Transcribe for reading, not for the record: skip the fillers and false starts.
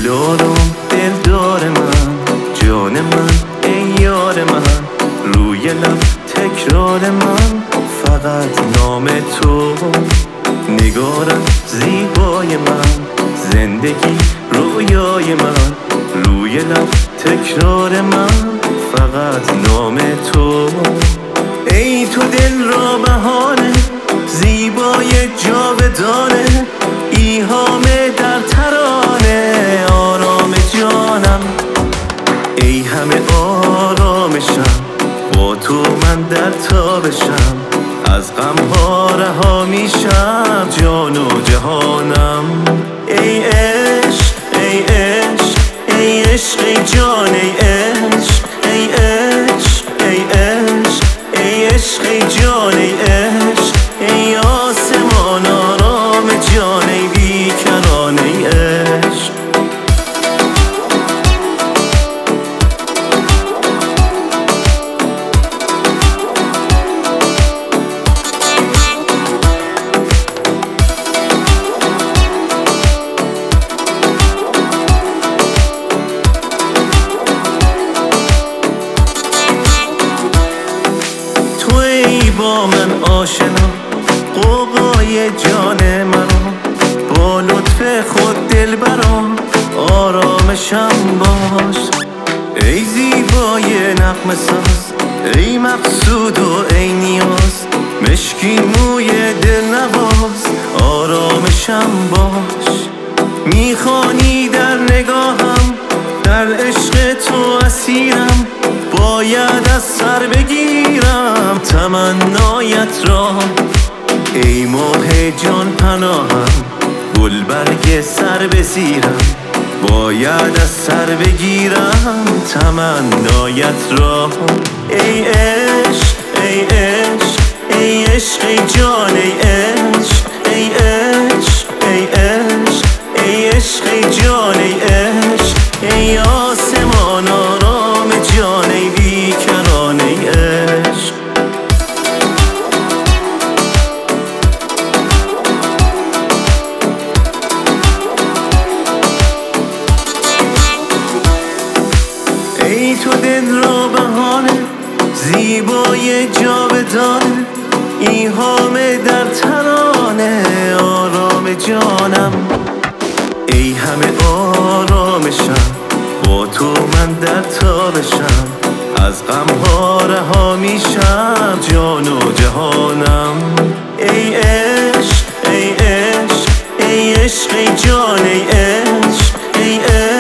دلدارم دلدار من، جان من ای یار من، روی لب تکرار من فقط نام تو. نگارم زیبای من، زندگی رویای من، روی لب تکرار من فقط نام تو. ای تو دل را بهانه، زیبای جاودانه، ایهامه در ترانه، آرام جانم. ای همه آرامشم، با تو من در تابشم، از غمها رها میشم جان و جهانم. ای عشق ای عشق ای عشق ای جان ای عشق ای عشق ای عشق ای عشق ای جان ای عشق ای آسمان آرام جان ای بیکران ای عشق. با من آشنا، قوقای جان مرا، با لطف خود دل برام آرامشم باش. ای زیبای نغمه ساز، ای مقصود و ای نیاز، مشکین موی دل نواز آرامشم باش. میخوانی در نگاهم، در عشق تو اسیرم، باید از سر بگیرم تمنایت را. ای ماه جان پناهم، گل برگ سر بزیرم، باید از سر بگیرم تمنایت را. ای عشق ای عشق ای عشق ای جان ای عشق ای عشق ای عشق ای عشق ای جان ای عشق ای آسمان آرام جان ای بیکران ای عشق. ای تو دل را بهانه، زیبای جاودانه، ایهامه در ترانه، آرام جانم. ای همه آرامشم، با تو من در تابشم، از غمها رها میشم جان و جهانم. ای عشق ای عشق ای عشق ای جان ای عشق ای عشق